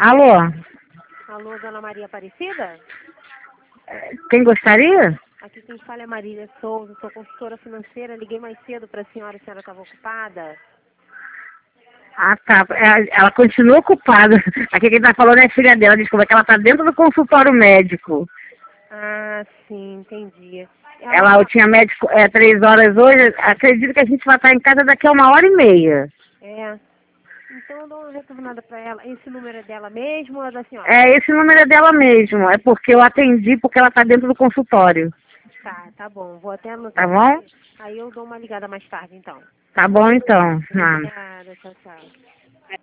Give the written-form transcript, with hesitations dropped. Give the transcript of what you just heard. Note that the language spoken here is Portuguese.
Alô? Alô, Dona Maria Aparecida? Quem gostaria? Aqui quem fala é Marília Souza, sou consultora financeira. Liguei mais cedo para a senhora estava ocupada. Ah, tá. Ela continua ocupada. Aqui quem tá falando é a filha dela. Desculpa, que ela tá dentro do consultório médico. Ah, sim, entendi. Ela tinha médico 3 horas hoje. Acredito que a gente vai estar em casa daqui a 1h30. É. Então eu dou uma retornada para ela. Esse número é dela mesmo ou é da senhora? Esse número é dela mesmo. É porque eu atendi porque ela tá dentro do consultório. Tá bom. Vou até Tá anotar bom? aqui. Aí eu dou uma ligada mais tarde, então. Tá bom então. Obrigada, tchau, tchau.